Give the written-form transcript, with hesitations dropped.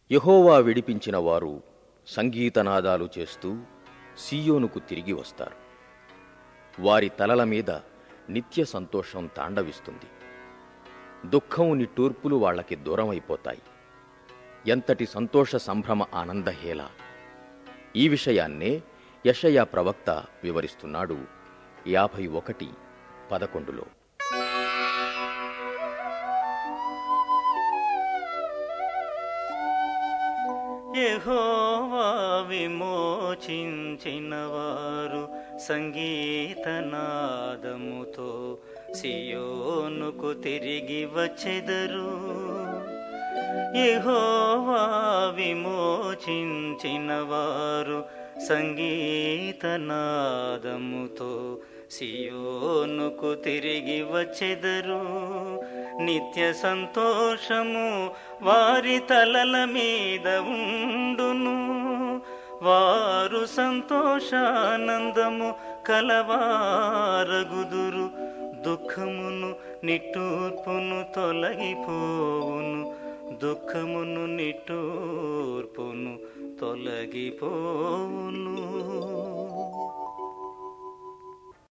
యెహోవా విడిపించిన వారు సంగీతనాదాలు చేస్తూ సీయోనుకు తిరిగి వస్తారు. వారి తలల మీద నిత్య సంతోషం తాండవిస్తుంది. దుఃఖం నిట్టూర్పులు వాళ్లకి దూరమైపోతాయి. ఎంతటి సంతోష సంభ్రమ ఆనందహేళ! ఈ విషయాన్నే యెషయా ప్రవక్త వివరిస్తున్నాడు 51:11లో. యెహోవా విమోచించినవారు సంగీతనాదముతో సియోనుకు తిరిగి వచ్చెదరు. యెహోవా విమోచించినవారు సంగీతనాదముతో సియోనుకు తిరిగి వచ్చెదరు. నిత్య సంతోషము వారి తలల మీద ఉండును. వారు సంతోషానందము కలవారగుదురు. దుఃఖమును నిట్టూర్పును తొలగిపోవును. దుఃఖమును నిట్టూర్పును తొలగిపోవును.